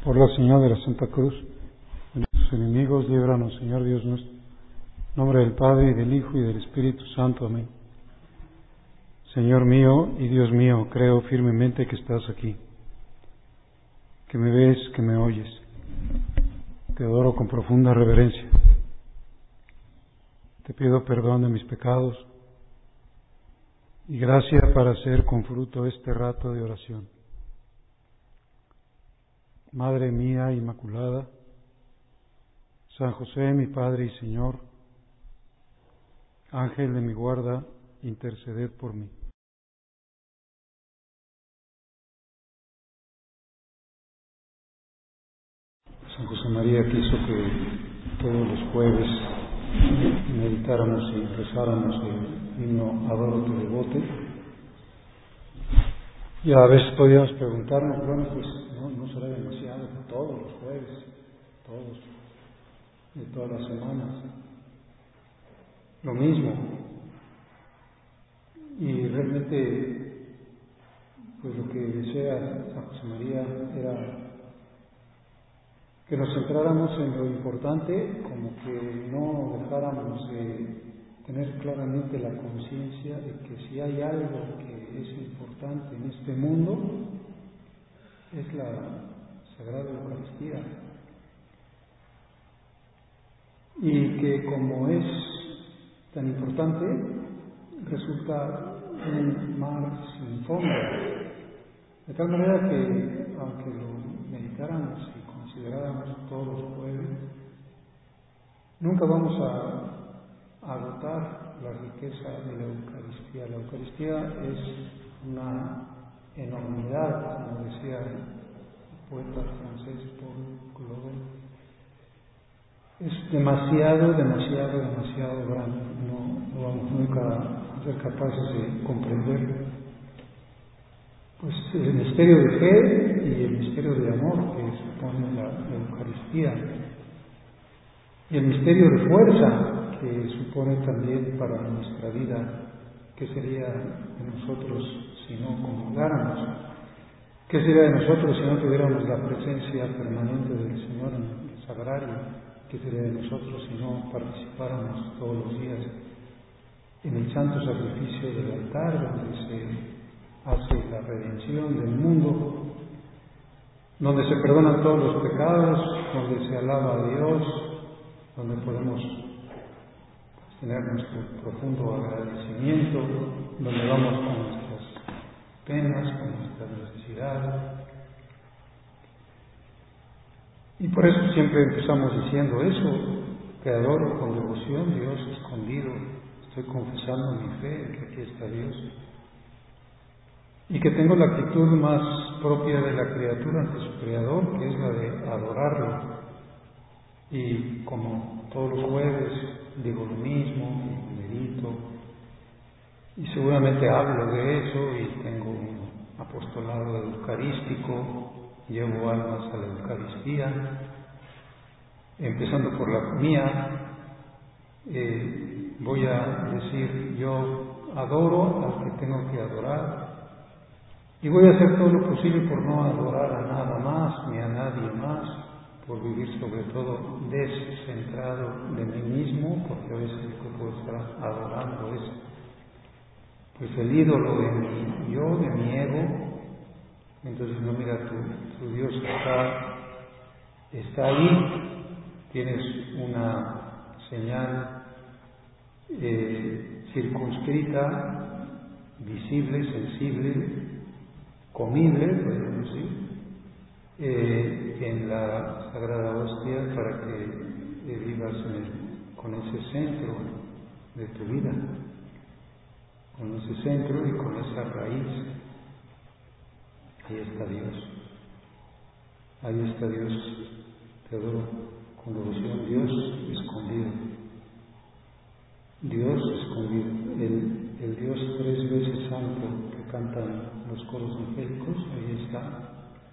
Por la señal de la Santa Cruz, de nuestros enemigos, líbranos, Señor Dios nuestro. En nombre del Padre, y del Hijo, y del Espíritu Santo. Amén. Señor mío y Dios mío, creo firmemente que estás aquí, que me ves, que me oyes. Te adoro con profunda reverencia. Te pido perdón de mis pecados y gracia para hacer con fruto este rato de oración. Madre mía Inmaculada, San José, mi Padre y Señor, Ángel de mi guarda, interceded por mí. San José María quiso que todos los jueves meditáramos y rezáramos el himno Adoro te devote. Y a veces podíamos preguntarnos, bueno, pues no será demasiado todos los jueves, todos, de todas las semanas, lo mismo. Y realmente, pues lo que decía San José María era que nos centráramos en lo importante, como que no dejáramos de tener claramente la conciencia de que si hay algo que es importante en este mundo, es la Sagrada Eucaristía. Y que como es tan importante, resulta un mar sin fondo. De tal manera que, aunque lo meditáramos y consideráramos todos los jueves, nunca vamos a agotar la riqueza de la Eucaristía. La Eucaristía es una enormidad, como decía el poeta francés Paul Claudel. Es demasiado grande. No vamos nunca a ser capaces de comprenderlo. Pues el misterio de fe y el misterio de amor que supone la Eucaristía, y el misterio de fuerza que supone también para nuestra vida, ¿qué sería de nosotros si no comulgáramos? ¿Qué sería de nosotros si no tuviéramos la presencia permanente del Señor en el sagrario? ¿Qué sería de nosotros si no participáramos todos los días en el santo sacrificio del altar, donde se hace la redención del mundo, donde se perdonan todos los pecados, donde se alaba a Dios, donde podemos tener nuestro profundo agradecimiento, donde vamos con nuestras penas, con nuestras necesidades? Y por eso siempre empezamos diciendo eso, que adoro con devoción Dios escondido, estoy confesando mi fe, que aquí está Dios. Y que tengo la actitud más propia de la criatura ante su Creador, que es la de adorarlo. Y como todos los jueves digo lo mismo, y medito, y seguramente hablo de eso, y tengo un apostolado eucarístico, llevo almas a la Eucaristía, empezando por la mía. Voy a decir, yo adoro al que tengo que adorar, y voy a hacer todo lo posible por no adorar a nada más, ni a nadie más, por vivir sobre todo descentrado de mí mismo, porque a veces el que puedo estar adorando es pues el ídolo de mi yo, de mi ego. Entonces, no, mira, tu Dios está ahí, tienes una señal circunscrita, visible, sensible, comible, podemos decir, en la Sagrada Hostia, para que vivas con ese centro de tu vida, con ese centro y con esa raíz. Ahí está Dios. Ahí está Dios. Te adoro con devoción. Dios escondido. Dios escondido. El Dios tres veces santo que cantan los coros angélicos, ahí está.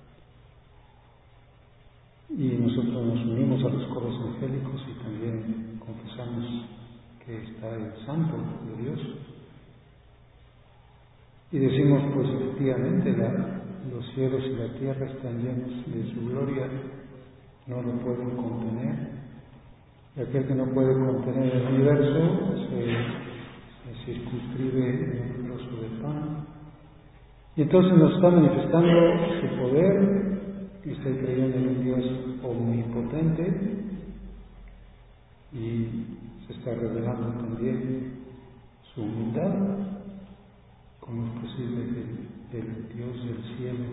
Y nosotros nos unimos a los coros angélicos y también confesamos que está el Santo de Dios. Y decimos, pues efectivamente, los cielos y la tierra están llenos de su gloria, no lo pueden contener. Y aquel que no puede contener el universo se circunscribe en un trozo de pan. Y entonces nos está manifestando su poder, y estoy creyendo en un Dios omnipotente, y se está revelando también su humildad, como es posible que el Dios del cielo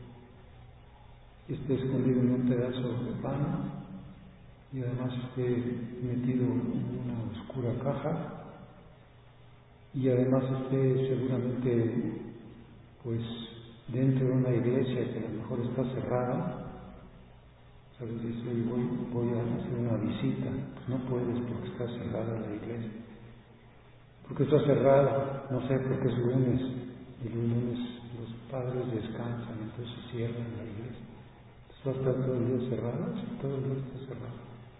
esté escondido en un pedazo de pan y además esté metido en una oscura caja y además esté seguramente pues dentro de una iglesia que a lo mejor está cerrada. Sabes, dice, voy a hacer una visita. Pues no puedes porque está cerrada la iglesia. Porque está cerrada, no sé, porque es lunes, y los lunes los padres descansan, entonces cierran la iglesia. Entonces va a estar todo el día cerrada, sí, todo el día está cerrado.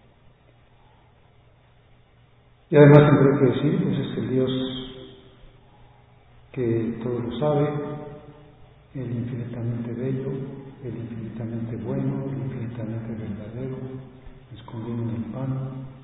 Y además tendré que decir, pues es el Dios que todo lo sabe, el infinitamente bello, el infinitamente bueno, el infinitamente verdadero, escondido en el pan.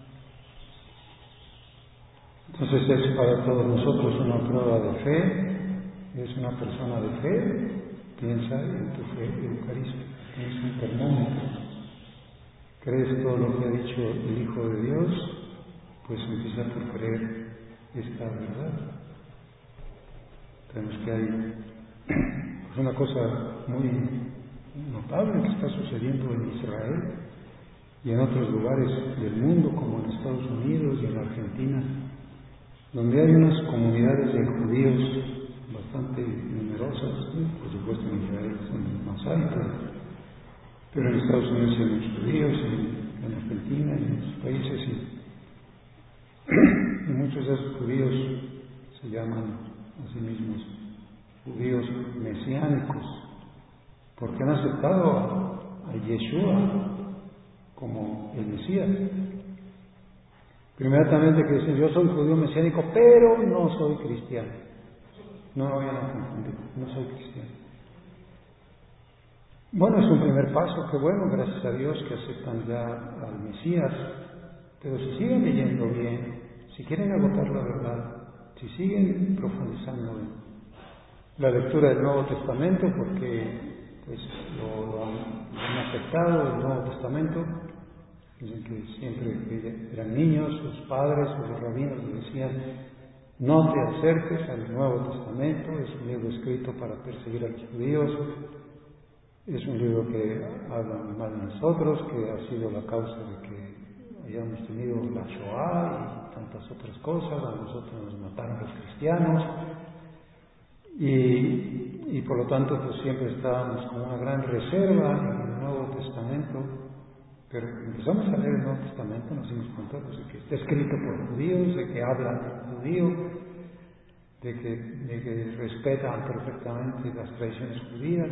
Entonces es para todos nosotros una prueba de fe, es una persona de fe, piensa en tu fe eucarística, es un termómetro. ¿Crees todo lo que ha dicho el Hijo de Dios? Pues empieza por creer esta verdad. Tenemos que hay una cosa muy notable que está sucediendo en Israel y en otros lugares del mundo, como en Estados Unidos y en Argentina, donde hay unas comunidades de judíos bastante numerosas, por supuesto en Israel son más altas, pero en Estados Unidos hay muchos judíos, en Argentina, en otros países, y muchos de esos judíos se llaman a sí mismos judíos mesiánicos, porque han aceptado a Yeshua como el Mesías. Pero inmediatamente que dicen, yo soy judío mesiánico, pero no soy cristiano. No lo vayan a confundir, no soy cristiano. Bueno, es un primer paso, que bueno, gracias a Dios que aceptan ya al Mesías, pero si siguen leyendo bien, si quieren agotar la verdad, si siguen profundizando en la lectura del Nuevo Testamento, porque pues lo han aceptado, el Nuevo Testamento. Dicen que siempre que eran niños, sus padres o los rabinos les decían, no te acerques al Nuevo Testamento, es un libro escrito para perseguir a los judíos, es un libro que habla mal de nosotros, que ha sido la causa de que hayamos tenido la Shoah y tantas otras cosas, a nosotros nos mataron los cristianos, y por lo tanto pues siempre estábamos con una gran reserva en el Nuevo Testamento. Pero empezamos a leer el Nuevo Testamento, nos dimos cuenta pues, de que está escrito por judíos, de que hablan en judío, de que respetan perfectamente las tradiciones judías.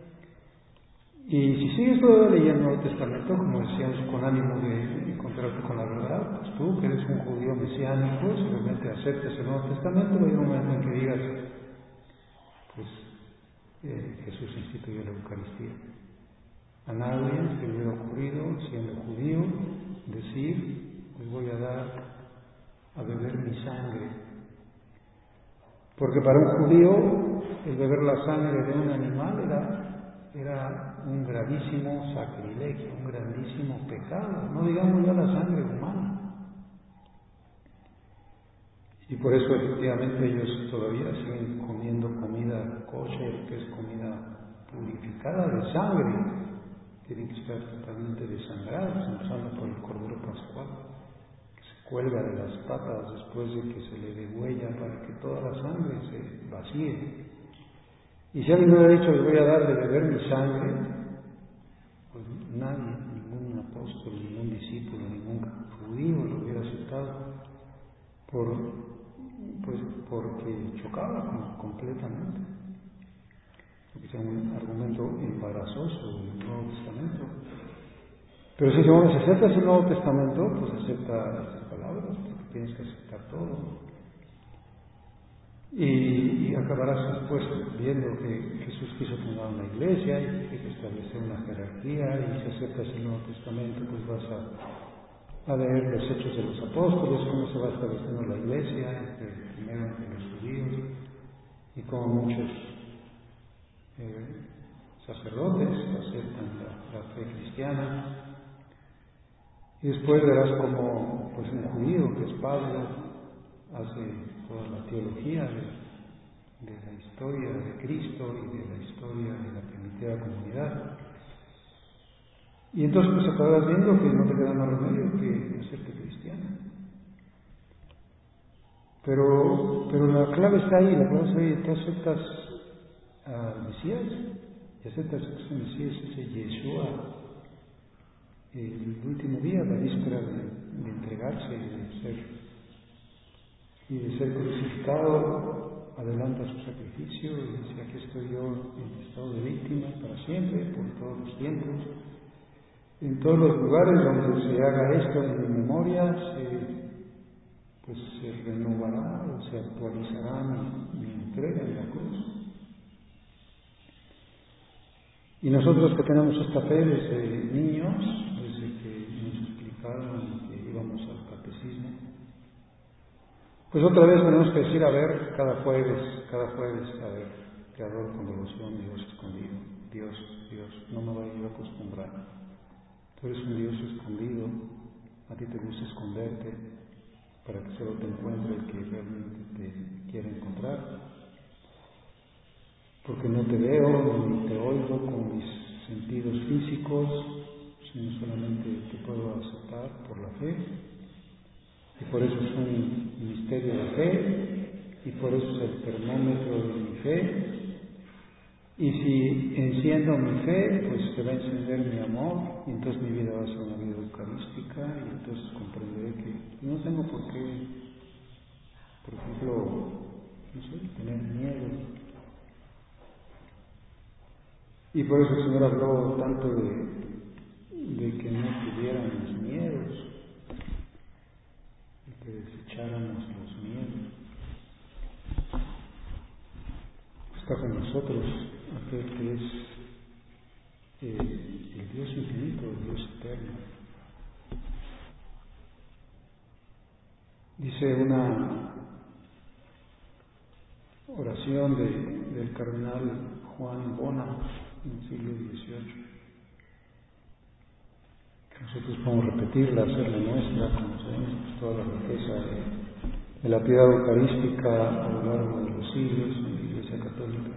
Y si sigues todavía leyendo el Nuevo Testamento, como decíamos, con ánimo de encontrarte con la verdad, pues tú, que eres un judío mesiánico, si realmente aceptas el Nuevo Testamento, va a haber un momento en que digas, pues Jesús instituyó la Eucaristía. A nadie se le hubiera ocurrido, siendo judío, decir, les voy a dar a beber mi sangre. Porque para un judío, el beber la sangre de un animal era un gravísimo sacrilegio, un grandísimo pecado, no digamos ya la sangre humana. Y por eso efectivamente ellos todavía siguen comiendo comida kosher, que es comida purificada de sangre. Tienen que estar totalmente desangrados, empezando por el Cordero Pascual, que se cuelga de las patas después de que se le degüella para que toda la sangre se vacíe. Y si alguien me hubiera dicho, les voy a dar de beber mi sangre, pues nadie, ningún apóstol, ningún discípulo, ningún judío lo hubiera aceptado, porque chocaba completamente. Que sea un argumento embarazoso del Nuevo Testamento. Pero si decimos, si aceptas el Nuevo Testamento, pues acepta estas palabras, porque tienes que aceptar todo. Y acabarás después viendo que Jesús quiso fundar una iglesia y quiso establecer una jerarquía, y si aceptas el Nuevo Testamento, pues vas a leer los Hechos de los Apóstoles, cómo se va estableciendo la iglesia, primero entre los judíos, y cómo muchos sacerdotes aceptan la fe cristiana. Y después verás cómo pues, un judío, que es Pablo, hace toda la teología de la historia de Cristo y de la historia de la primitiva comunidad. Y entonces pues acabarás viendo que no te queda más remedio que hacerte cristiano. Pero la clave está ahí, tú aceptas al Mesías, y aceptas que ese Mesías, ese Yeshua, el último día, la víspera de entregarse y de ser crucificado, adelanta su sacrificio y dice: aquí estoy yo en estado de víctima para siempre, por todos los tiempos. En todos los lugares donde se haga esto en mi memoria, se renovará o se actualizará mi entrega en la cruz. Y nosotros que tenemos esta fe desde niños, desde que nos explicaron que íbamos al catecismo, pues otra vez tenemos que decir, a ver, cada jueves, a ver, te adoro con devoción, Dios escondido, Dios, no me voy a acostumbrar. Tú eres un Dios escondido, a ti te gusta esconderte para que solo te encuentre el que realmente te quiere encontrar. Porque no te veo ni te oigo con mis sentidos físicos, sino solamente te puedo aceptar por la fe. Y por eso es un misterio de fe, y por eso es el termómetro de mi fe. Y si enciendo mi fe, pues se va a encender mi amor, y entonces mi vida va a ser una vida eucarística, y entonces comprenderé que no tengo por qué, por ejemplo, tener miedo. Y por eso el Señor habló tanto de que no tuviéramos miedos, de que desecháramos los miedos. Está con nosotros aquel que es el Dios infinito, el Dios eterno. Dice una oración del cardenal Juan Bona en el siglo XVIII, que nosotros podemos repetirla, hacerla nuestra, como sabemos, pues, toda la riqueza de la piedad eucarística a lo largo de los siglos en la Iglesia Católica.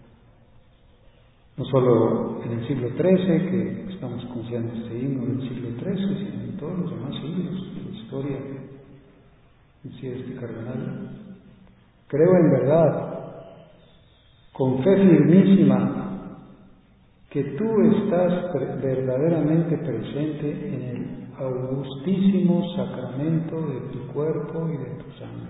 No solo en el siglo XIII, que estamos considerando este himno del siglo XIII, sino en todos los demás siglos de la historia, decía este cardenal: creo en verdad, con fe firmísima, que tú estás verdaderamente presente en el augustísimo sacramento de tu cuerpo y de tu sangre.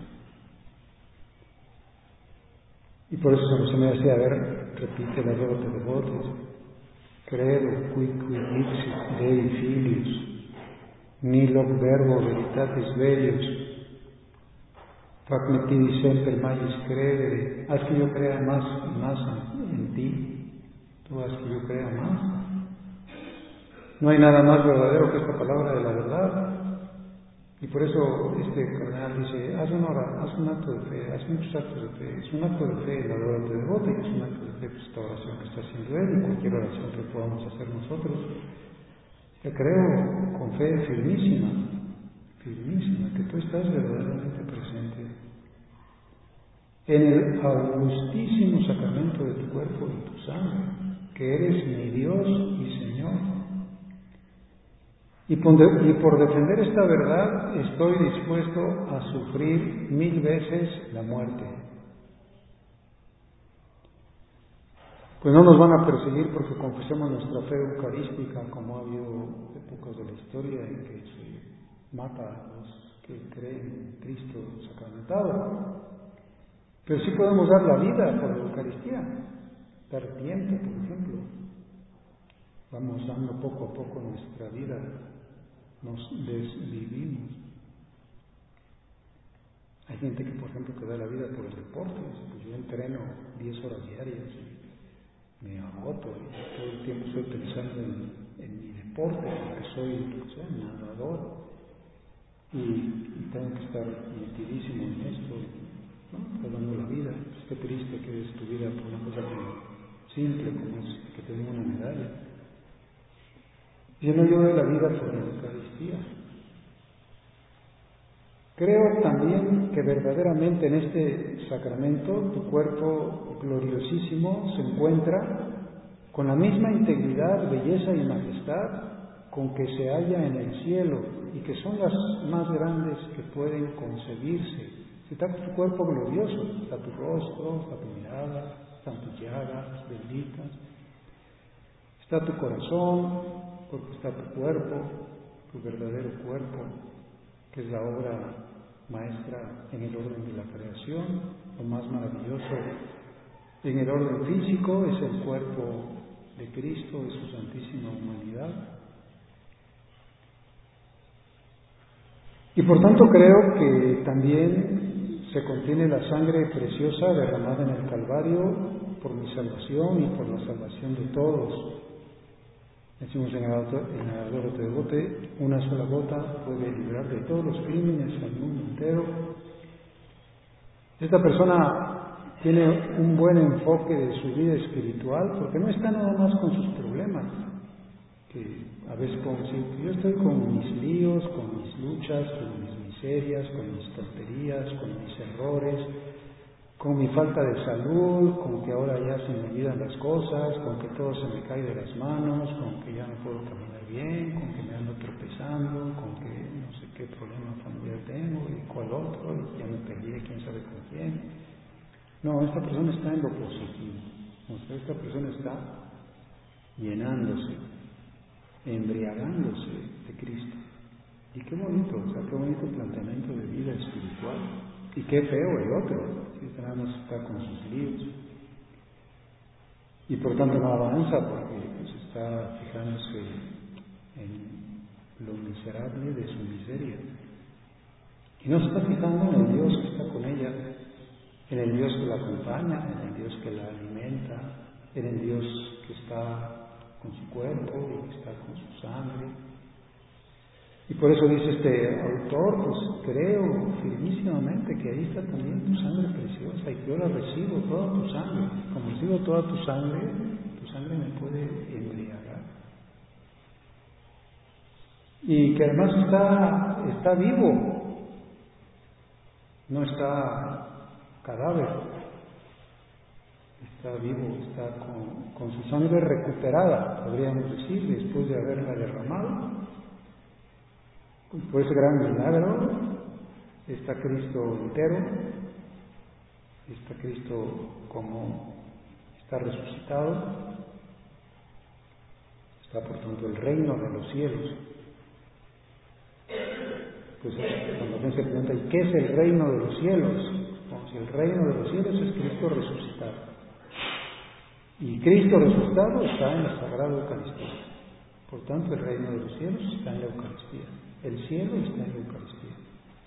Y por eso se me decía, a ver, repite la Rota de Botes: credo quid dixit Dei filius, nil hoc verbo veritatis verius, fac me tibi semper magis credere. Haz que yo crea más y más en ti. Tú haz que yo crea más. No hay nada más verdadero que esta palabra de la verdad. Y por eso este cardenal dice: haz un acto de fe, haz muchos actos de fe. Es un acto de fe la hora de devota, y es un acto de fe pues, esta oración que está haciendo él, y cualquier oración que podamos hacer nosotros. Yo creo con fe firmísima, que tú estás verdaderamente presente en el augustísimo sacramento de tu cuerpo y tu sangre, que eres mi Dios y Señor. Y por defender esta verdad estoy dispuesto a sufrir 1000 veces la muerte. Pues no nos van a perseguir porque confesemos nuestra fe eucarística, como ha habido épocas de la historia en que se mata a los que creen en Cristo sacramentado. Pero sí podemos dar la vida por la Eucaristía, dar tiempo, por ejemplo. Vamos dando poco a poco nuestra vida, nos desvivimos. Hay gente que, por ejemplo, que da la vida por el deporte. Pues yo entreno 10 horas diarias me agoto y todo el tiempo estoy pensando en mi deporte, porque soy nadador y tengo que estar metidísimo en esto, ¿no? Está dando la vida. Pues qué triste que es tu vida por una cosa tan simple como es que te den una medalla. Yo no doy la vida por la Eucaristía. Creo también que verdaderamente en este sacramento tu cuerpo gloriosísimo se encuentra con la misma integridad, belleza y majestad con que se halla en el cielo y que son las más grandes que pueden concebirse. Está tu cuerpo glorioso, está tu rostro, está tu mirada, están tus llagas benditas, está tu corazón, porque está tu cuerpo, tu verdadero cuerpo, que es la obra maestra en el orden de la creación. Lo más maravilloso en el orden físico es el cuerpo de Cristo, de su santísima humanidad. Y por tanto creo que también se contiene la sangre preciosa derramada en el Calvario por mi salvación y por la salvación de todos. Decimos en el Adoro Te Devote, una sola gota puede librar de todos los crímenes al mundo entero. Esta persona tiene un buen enfoque de su vida espiritual, porque no está nada más con sus problemas, que a veces puedo decir, yo estoy con mis líos, con mis luchas, con mis miserias, con mis tonterías, con mis errores, con mi falta de salud, con que ahora ya se me olvidan las cosas, con que todo se me cae de las manos, con que ya no puedo caminar bien, con que me ando tropezando, con que no sé qué problema familiar tengo y cuál otro, y ya me peleé quién sabe con quién. No, esta persona está en lo positivo. O sea, esta persona está llenándose, embriagándose de Cristo. Y qué bonito, o sea, qué bonito planteamiento de vida espiritual. Y qué feo el otro, si nada más está con sus líos. Y por tanto no avanza porque pues, está fijándose en lo miserable de su miseria. Y no se está fijando en el Dios que está con ella, en el Dios que la acompaña, en el Dios que la alimenta, en el Dios que está con su cuerpo y que está con su sangre. Y por eso dice este autor, pues creo firmísimamente que ahí está también tu sangre preciosa y que yo la recibo, toda tu sangre. Como recibo toda tu sangre me puede embriagar. Y que además está vivo, no está cadáver, está vivo, está con su sangre recuperada, podríamos decir, después de haberla derramado. Por ese gran milagro está Cristo entero, está Cristo como está resucitado, está por tanto el reino de los cielos. Pues cuando alguien se pregunta, ¿y qué es el reino de los cielos? Como si el reino de los cielos es Cristo resucitado. Y Cristo resucitado está en la Sagrada Eucaristía. Por tanto, el reino de los cielos está en la Eucaristía. El cielo está en la Eucaristía.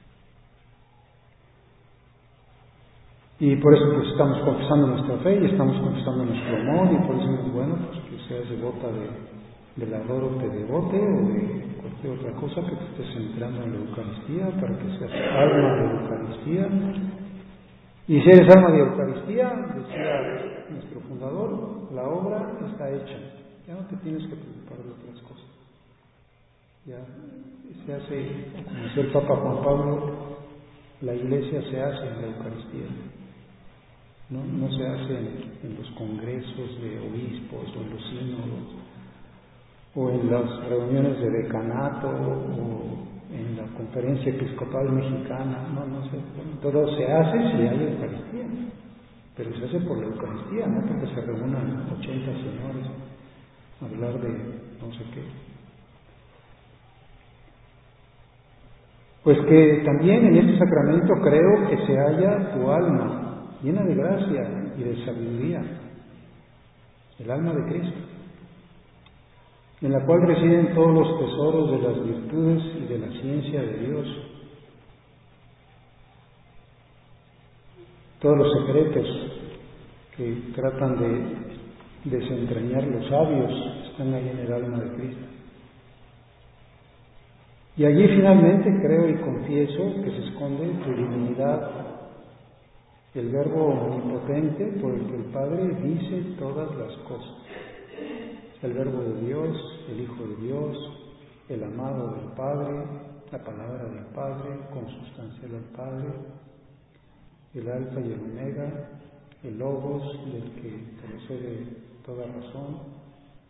Y por eso pues estamos confesando nuestra fe y estamos confesando nuestro amor, y por eso es bueno pues, que seas devota del Adoro Te Devote o de cualquier otra cosa que te estés centrando en la Eucaristía, para que seas alma de Eucaristía. Y si eres alma de Eucaristía, decía nuestro fundador, la obra está hecha. Ya no te tienes que preocupar de otras cosas. Ya se hace, como decía el Papa Juan Pablo, la Iglesia se hace en la Eucaristía. No se hace en los congresos de obispos o en los sínodos o en las reuniones de decanato o en la conferencia episcopal mexicana. No sé, todo se hace si hay Eucaristía, pero se hace por la Eucaristía, no porque se reúnan 80 señores a hablar de no sé qué. Pues que también en este sacramento creo que se halla tu alma llena de gracia y de sabiduría, el alma de Cristo, en la cual residen todos los tesoros de las virtudes y de la ciencia de Dios, todos los secretos que tratan de desentrañar los sabios, están ahí en el alma de Cristo. Y allí finalmente creo y confieso que se esconde tu divinidad, el Verbo omnipotente por el que el Padre dice todas las cosas. El Verbo de Dios, el Hijo de Dios, el amado del Padre, la palabra del Padre, consustancial al Padre, el Alfa y el Omega, el Logos del que procede toda razón.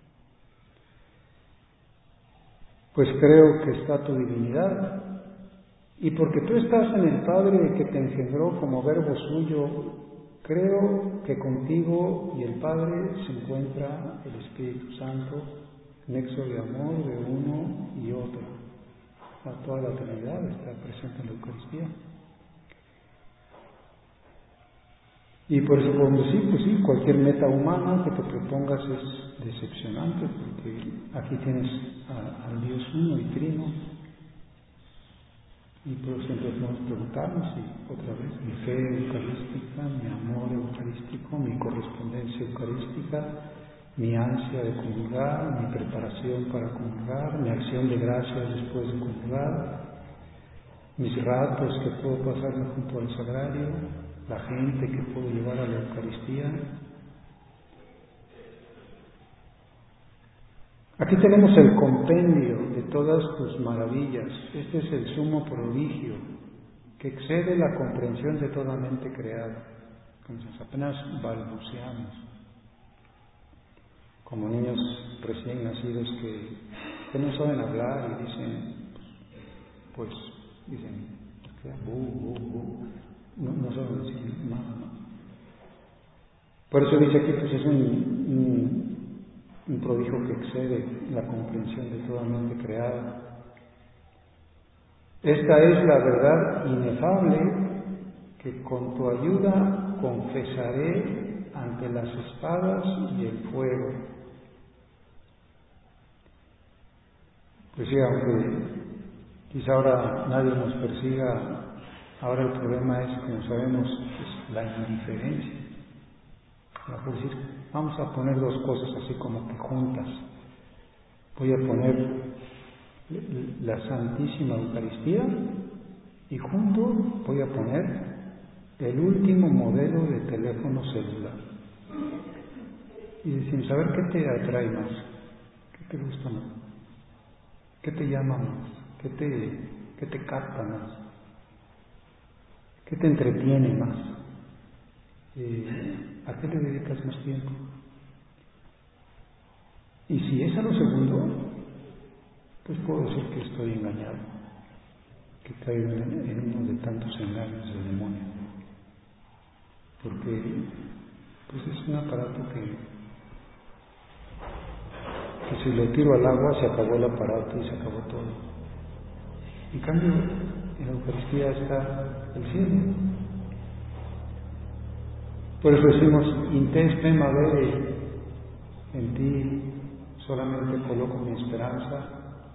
Pues creo que está tu divinidad, y porque tú estás en el Padre que te engendró como Verbo suyo, creo que contigo y el Padre se encuentra el Espíritu Santo, nexo de amor de uno y otro. Toda la Trinidad está presente en la Eucaristía. Y por eso podemos decir, pues sí, cualquier meta humana que te propongas es decepcionante, porque aquí tienes al Dios uno y trino. Y por eso siempre podemos preguntarnos, y otra vez, mi fe eucarística, mi amor eucarístico, mi correspondencia eucarística, mi ansia de comulgar, mi preparación para comulgar, mi acción de gracias después de comulgar, mis ratos que puedo pasarme junto al sagrario, la gente que puedo llevar a la Eucaristía. Aquí tenemos el compendio de todas tus maravillas. Este es el sumo prodigio que excede la comprensión de toda mente creada. Entonces apenas balbuceamos, como niños recién nacidos que no saben hablar y dicen, pues, bu, bu, bu. No saben decir nada, ¿no? Por eso dice aquí, pues es un prodigio que excede la comprensión de toda mente creada. Esta es la verdad inefable que con tu ayuda confesaré ante las espadas y el fuego. Pues sí, aunque quizá ahora nadie nos persiga, ahora el problema es, como sabemos, es la indiferencia. Por decir, vamos a poner dos cosas así como que juntas. Voy a poner la Santísima Eucaristía y junto voy a poner el último modelo de teléfono celular. Y decimos, a ver, ¿qué te atrae más? ¿Qué te gusta más? ¿Qué te llama más? ¿Qué te capta más? ¿Qué te entretiene más? ¿A qué le dedicas más tiempo? Y si es a lo segundo, pues puedo decir que estoy engañado, que caigo en uno de tantos engaños del demonio. Porque pues es un aparato que si lo tiro al agua se acabó el aparato y se acabó todo. En cambio, en la Eucaristía está el cielo. Por eso decimos, in te spem avere, en ti solamente coloco mi esperanza.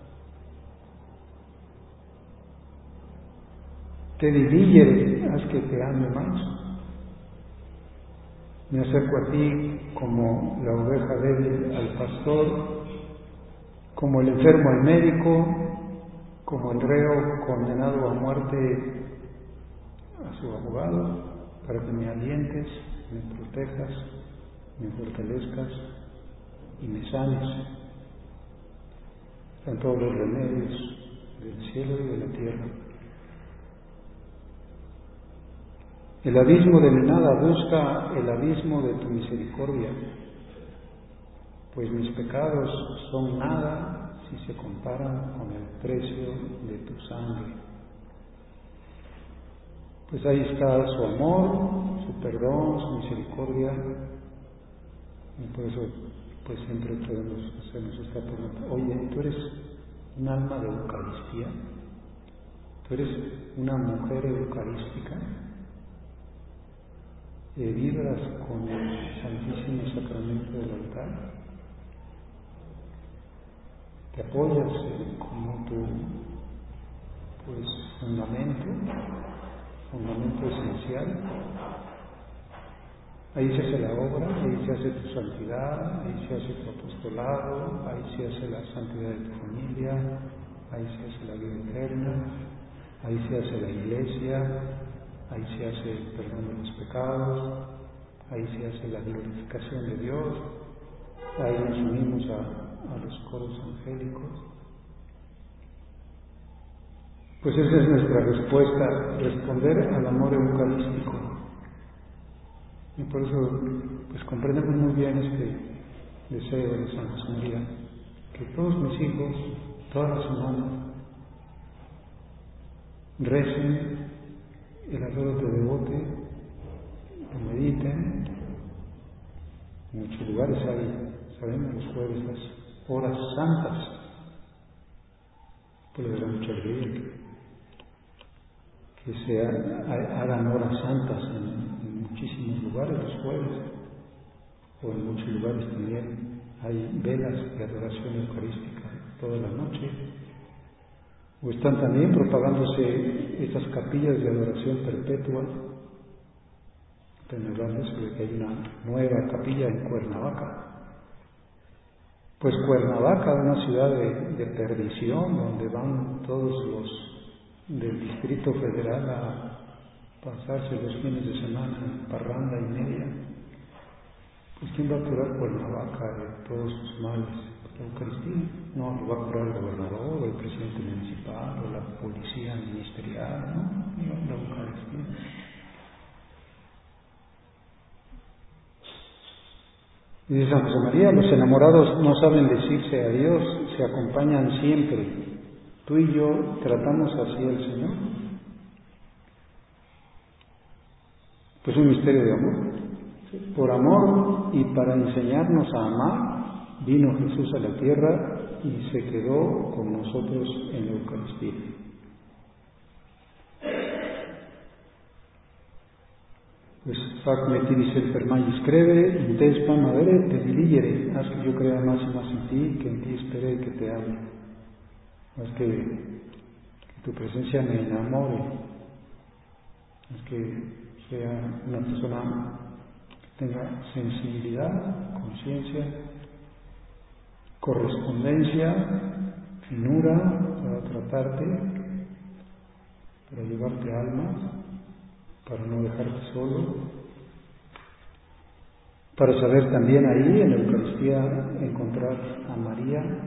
Te diligere, haz que te ame más. Me acerco a ti como la oveja débil al pastor, como el enfermo al médico, como el reo condenado a muerte a su abogado, para que me alientes, me protejas, me fortalezcas y me sanes. Están todos los remedios del cielo y de la tierra. El abismo de mi nada busca el abismo de tu misericordia, pues mis pecados son nada si se comparan con el precio de tu sangre. Pues ahí está su amor, su perdón, su misericordia, y por eso pues siempre podemos hacernos esta pregunta: oye, ¿tú eres un alma de Eucaristía? ¿Tú eres una mujer eucarística? ¿Vibras con el Santísimo Sacramento del altar? ¿Te apoyas como tu fundamento esencial? Ahí se hace la obra, ahí se hace tu santidad, ahí se hace tu apostolado, ahí se hace la santidad de tu familia, ahí se hace la vida eterna, ahí se hace la iglesia, ahí se hace el perdón de los pecados, ahí se hace la glorificación de Dios, ahí nos unimos a los coros angélicos. Pues esa es nuestra respuesta, responder al amor eucarístico. Y por eso pues comprendemos muy bien este deseo de San José María, que todos mis hijos, toda la semana, recen el adoro te devote, lo mediten. En muchos lugares hay, sabemos, los jueves las horas santas, pues les da mucha alegría que se hagan horas santas en muchísimos lugares los jueves, o en muchos lugares también hay velas de adoración eucarística toda la noche, o están también propagándose estas capillas de adoración perpetua. Están hablando de que hay una nueva capilla en Cuernavaca. Pues Cuernavaca, una ciudad de perdición, donde van todos los del Distrito Federal a pasarse los fines de semana en parranda y media. Pues ¿quién va a curar Cuernavaca de todos sus males? La Eucaristía. No, lo va a curar el gobernador, o el presidente municipal, o la policía ministerial, no, la Eucaristía. Dice San José María, los enamorados no saben decirse adiós, se acompañan siempre. Tú y yo tratamos así al Señor. Pues un misterio de amor. Por amor y para enseñarnos a amar, vino Jesús a la tierra y se quedó con nosotros en la Eucaristía. Pues fac me tiris el permayis creve, in te spam avere, te diligere, haz que yo crea más y más en ti, que en ti espere y que te ame. Haz que tu presencia me enamore, haz que sea una persona que tenga sensibilidad, conciencia, correspondencia, finura para tratarte, para llevarte almas, para no dejarte solo, para saber también ahí en la Eucaristía encontrar a María,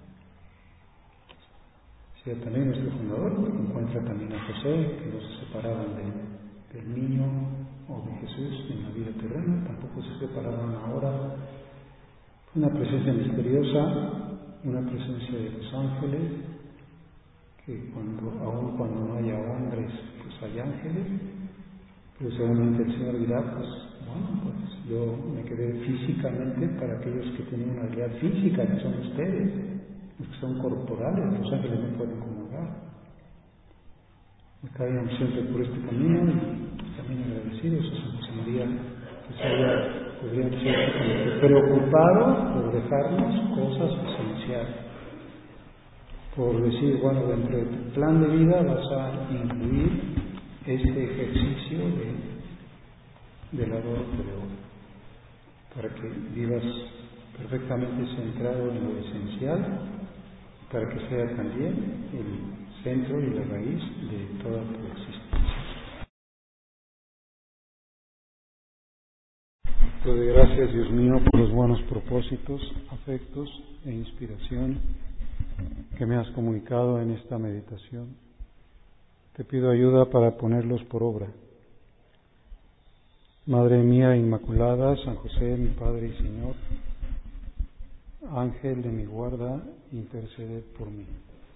sea también nuestro fundador, encuentra también a José, que no se separaban del niño o de Jesús en la vida terrena, tampoco se separaban ahora. Una presencia misteriosa, una presencia de los ángeles, que aun cuando no haya hombres, pues hay ángeles, pero seguramente el Señor dirá, pues bueno, pues yo me quedé físicamente para aquellos que tienen una realidad física, que son ustedes, los que son corporales, los ángeles no pueden comulgar. Caíamos siempre por este camino y también agradecidos a San José María, que podrían ser como que preocupados por dejarnos cosas esenciales, por decir, bueno, dentro de tu plan de vida vas a incluir este ejercicio del adoro te devote, para que vivas perfectamente centrado en lo esencial, para que sea también el centro y la raíz de toda tu existencia. Te doy gracias, Dios mío, por los buenos propósitos, afectos e inspiración que me has comunicado en esta meditación. Te pido ayuda para ponerlos por obra. Madre mía Inmaculada, San José, mi Padre y Señor, Ángel de mi guarda, interceded por mí.